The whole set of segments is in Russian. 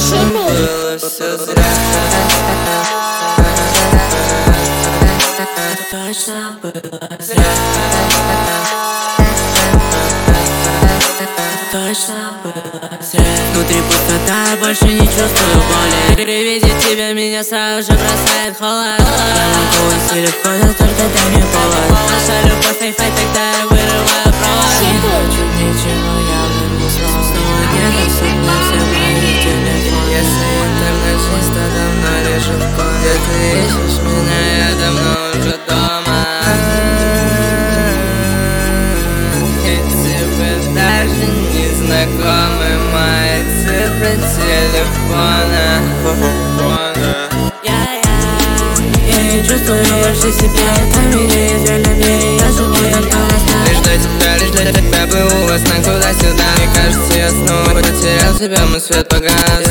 было все зря. Точно было зря. Точно было зря. Внутри пустота, больше не чувствую боли. При виде тебя меня сразу же бросает холод. Я могу из телефона, только дай мне повод. Наша любовь фейфай, тогда я вырываю провод. Не хочу ничего, я вернусь снова. Где-то сотни все мои телефоны. Если интернет жизнь, то давно лежит в коме. Ты ищешь меня, я давно уже дома. И тебе даже не знакомы мои цифры телефона. Я не чувствую больше себя, это меня из реального мира. Я живу только во снах. Лишь для тебя плыву во снах туда-сюда. Мне кажется, я снова потерял себя, мой свет погас.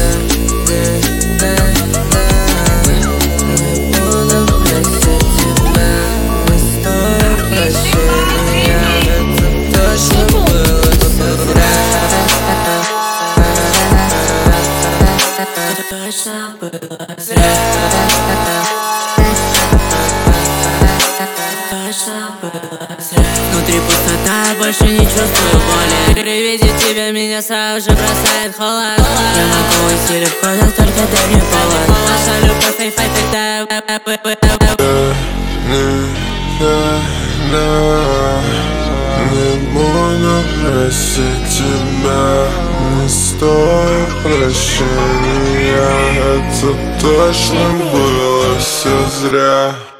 Точно было зря. Точно было зря. Внутри пустота, больше не чувствую боли. При виде тебя меня сразу же бросает холод. Я могу из телефона, только дай мне повод. Наша любовь фейфай, тогда не буду просить тебя, не стоит прощения. Это точно было все зря.